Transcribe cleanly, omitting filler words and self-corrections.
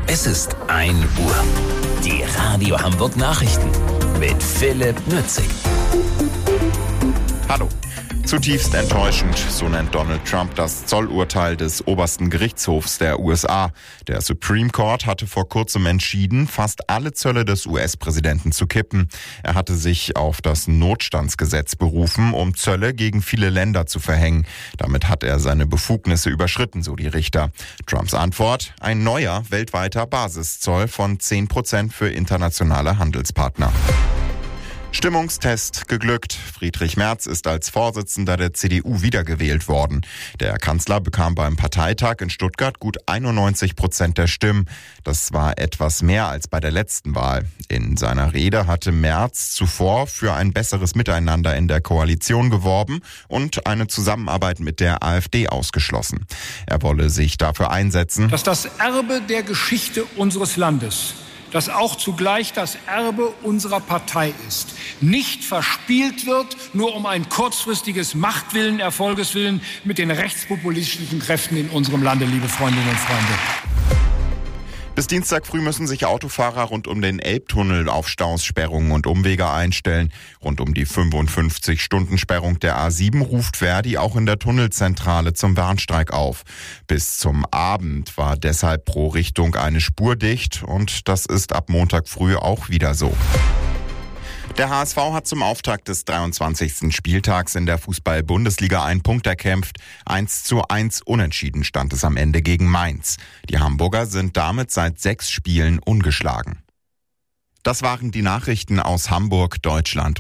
Es ist 1 Uhr. Die Radio Hamburg Nachrichten mit Philipp Nützig. Hallo. Zutiefst enttäuschend, so nennt Donald Trump das Zollurteil des obersten Gerichtshofs der USA. Der Supreme Court hatte vor kurzem entschieden, fast alle Zölle des US-Präsidenten zu kippen. Er hatte sich auf das Notstandsgesetz berufen, um Zölle gegen viele Länder zu verhängen. Damit hat er seine Befugnisse überschritten, so die Richter. Trumps Antwort: ein neuer weltweiter Basiszoll von 10% für internationale Handelspartner. Stimmungstest geglückt. Friedrich Merz ist als Vorsitzender der CDU wiedergewählt worden. Der Kanzler bekam beim Parteitag in Stuttgart gut 91% der Stimmen. Das war etwas mehr als bei der letzten Wahl. In seiner Rede hatte Merz zuvor für ein besseres Miteinander in der Koalition geworben und eine Zusammenarbeit mit der AfD ausgeschlossen. Er wolle sich dafür einsetzen, dass das Erbe der Geschichte unseres Landes, das auch zugleich das Erbe unserer Partei ist, nicht verspielt wird, nur um ein kurzfristiges Machtwillen, Erfolgeswillen mit den rechtspopulistischen Kräften in unserem Lande, liebe Freundinnen und Freunde. Bis Dienstag früh müssen sich Autofahrer rund um den Elbtunnel auf Staus, Sperrungen und Umwege einstellen. Rund um die 55-Stunden-Sperrung der A7 ruft Verdi auch in der Tunnelzentrale zum Warnstreik auf. Bis zum Abend war deshalb pro Richtung eine Spur dicht und das ist ab Montag früh auch wieder so. Der HSV hat zum Auftakt des 23. Spieltags in der Fußball-Bundesliga einen Punkt erkämpft. 1:1 unentschieden stand es am Ende gegen Mainz. Die Hamburger sind damit seit 6 Spielen ungeschlagen. Das waren die Nachrichten aus Hamburg, Deutschland.